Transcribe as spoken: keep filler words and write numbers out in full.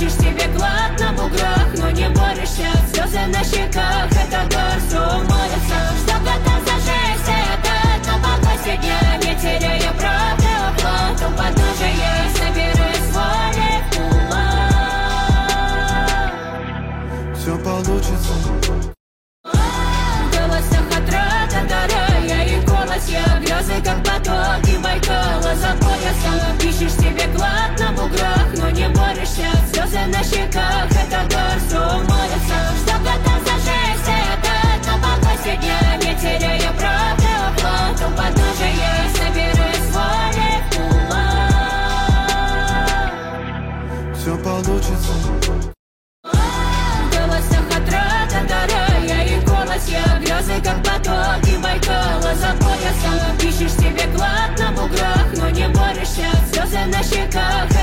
ищешь себе клад на буграх, но не борешься. Слезы на щеках, это дар, что молится. Что готов за жизнь, это на покосе дня. Не теряя правды, оплату подножия. Собирай свои ума. Все получится. В голосах отрада до рая и голос я. Грязы как потоки Байкала за поясом. Ищешь себе клад на буграх, но не борешься. Слезы на щеках, это дар, что молится. Что готов за жизнь, это на покосе дня. Не теряя правды, оплату подножия. Собирай свои ума. Все получится. В голосах отрада до рая и голос я. Грязы как потоки Байкала за поясом. Ищешь себе клад на буграх, но не борешься. Слезы на щеках,